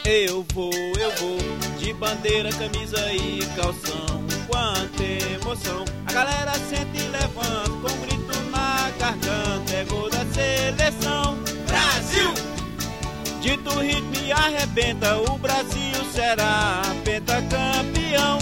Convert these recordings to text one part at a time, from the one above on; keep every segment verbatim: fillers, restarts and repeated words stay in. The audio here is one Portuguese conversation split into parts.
Eu vou, eu vou, de bandeira, camisa e calção. Quanta emoção, a galera sente e levanta, com um grito na garganta, é gol da seleção. Brasil! Dito ritmo e arrebenta, o Brasil será pentacampeão.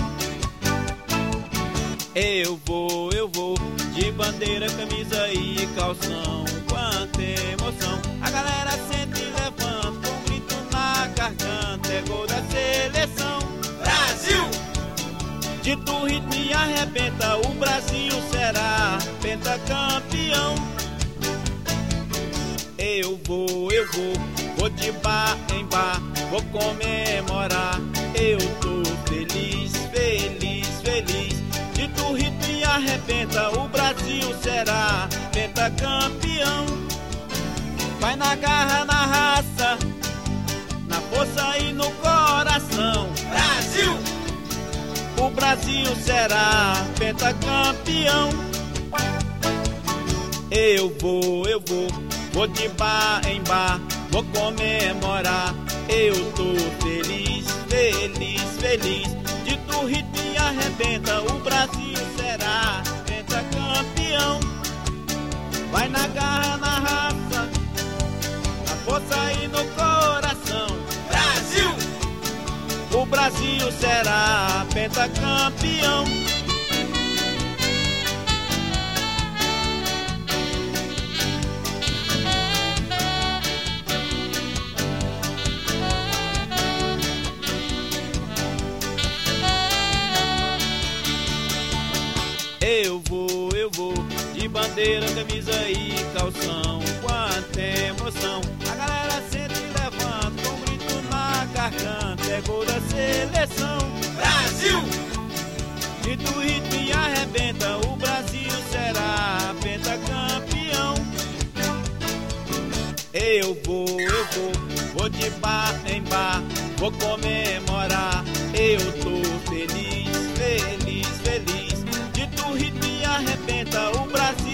Eu vou, eu vou, de bandeira, camisa e calção. Quanta emoção, a galera sente e levanta, com um grito na garganta, é gol da seleção. Brasil! Dito ritmo e arrebenta, o Brasil será pentacampeão. Eu vou, eu vou, vou de bar em bar, vou comemorar. Eu tô feliz, feliz, feliz. Dito ritmo e arrebenta, o Brasil será pentacampeão. Vai na garra, na raça, na força e no coração. Brasil! O Brasil será pentacampeão. Eu vou, eu vou, vou de bar em bar, vou comemorar. Eu tô feliz, feliz, feliz. Dito ritmo e arrebenta, o Brasil será pentacampeão. Vai na garra, na raça, na força e no coração. Brasil! O Brasil será pentacampeão. Eu vou, eu vou, de bandeira, camisa e calção. Quanta emoção, a galera sente e levanta, com um grito na garganta, é gol da seleção. Brasil! Dito ritmo e arrebenta, o Brasil será pentacampeão. Eu vou, eu vou, vou de bar em bar, vou comemorar. Eu tô feliz, feliz, feliz. Dito ritmo e arrebenta, o Brasil